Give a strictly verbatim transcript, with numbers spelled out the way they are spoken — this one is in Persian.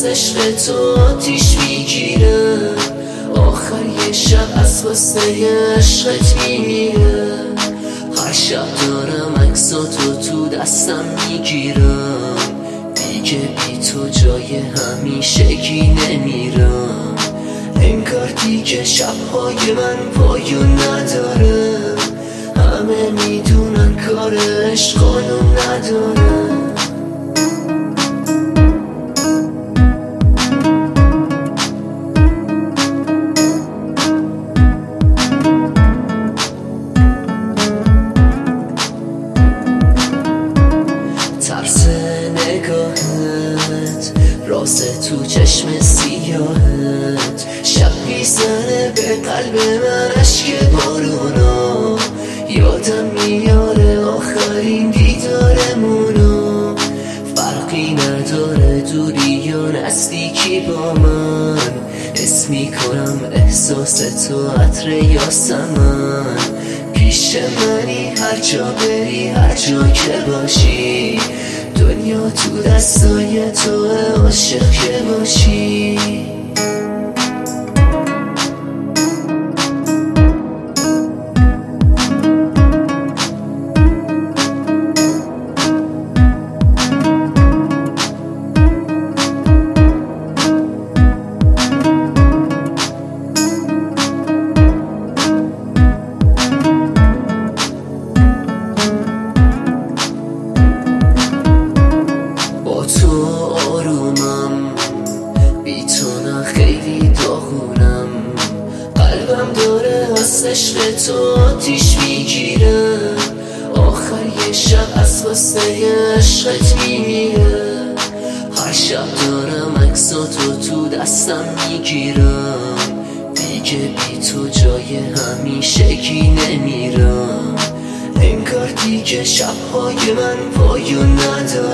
از عشق تو آتیش میگیره، آخر یه شب از غصه عشقت میمیره. هر شب دارم عکساتو تو دستم میگیرم، دیگه بی تو جای همیشگی نمیرم. انگار دیگه شبهای من پایون نداره، همه میدونن کار عشق قانون نداره. ترس نگاهت، راز تو چشم سیاهت، شب میزنه به قلب من اشک بارونا. یادم میاره آخرین دیدارمونو، فرقی نداره دوری یا نزدیکی با من. حس میکنم احساس تو عطر یاسمن، پیش منی هر جا بری هر جا که باشی. دنیا تو دستای تو، عاشق که باشی. تو آرومم، بی تو نه خیلی داغونم. قلبم داره از عشق تو آتیش میگیره، آخر یه شب از غصه عشقت میمیره. هر شب دارم عکساتو تو دستم میگیرم، دیگه بی تو جای همیشگی نمیرم. انگار دیگه شبهای من پایون نداره،